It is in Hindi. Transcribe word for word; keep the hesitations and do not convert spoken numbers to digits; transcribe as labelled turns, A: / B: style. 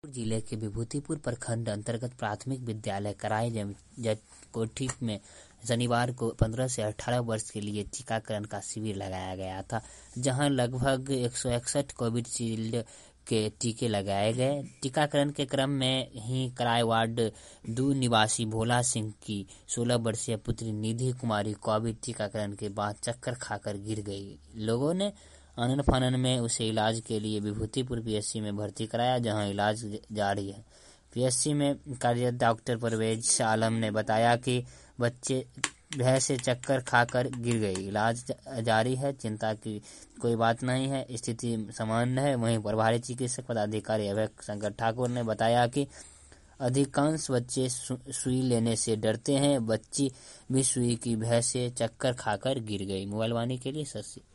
A: जिले के विभूतिपुर प्रखंड अंतर्गत प्राथमिक विद्यालय कराई जटकोठी में शनिवार को पंद्रह से अठारह वर्ष के लिए टीकाकरण का शिविर लगाया गया था, जहां लगभग एक सौ इकसठ कोविशील्ड के टीके लगाए गए। टीकाकरण के क्रम में ही कराई वार्ड दो निवासी भोला सिंह की सोलह वर्षीय पुत्री निधि कुमारी कोविड टीकाकरण के बाद चक्कर खाकर गिर गई। लोगों ने आनन फानन में उसे इलाज के लिए विभूतिपुर पीएचसी में भर्ती कराया, जहां इलाज जारी है। पीएचसी में कार्यरत डॉक्टर परवेज आलम ने बताया कि बच्चे भय से चक्कर खाकर गिर गई, इलाज जारी है, चिंता की कोई बात नहीं है, स्थिति सामान्य है। वहीं प्रभारी चिकित्सक पदाधिकारी अभय शंकर ठाकुर ने बताया कि अधिकांश बच्चे सुई लेने से डरते हैं, बच्ची भी सुई की भय से चक्कर खाकर गिर गई। मोबाइल वाणी के लिए शशि।